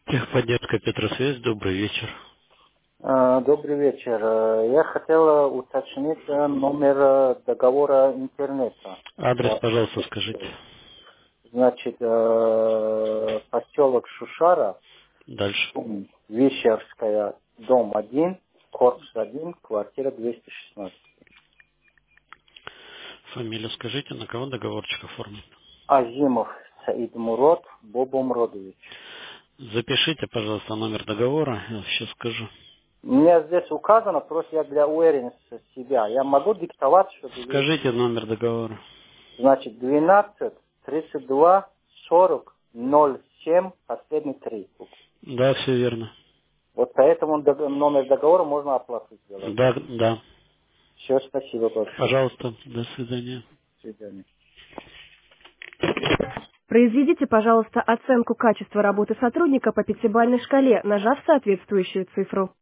Техподдержка Петросвязь, добрый вечер. Добрый вечер. Я хотела уточнить номер договора интернета. Адрес, пожалуйста, скажите. Значит, поселок Шушара, Дальше. Вещерская, дом 1, корпус 1, квартира 216. Фамилию скажите, на кого договорчик оформлен. Азимов Саид Мурод, Боба Муродович. Запишите, пожалуйста, номер договора, я сейчас скажу. У меня здесь указано, просто я для уверенности себя. Я могу диктовать, чтобы вы... Скажите номер договора. Значит, 12, 32, 40, 07, последний 3. Да, все верно. Вот поэтому номер договора можно оплату сделать. Да, да. Все, спасибо большое. Пожалуйста, до свидания. До свидания. Произведите, пожалуйста, оценку качества работы сотрудника по пятибалльной шкале, нажав соответствующую цифру.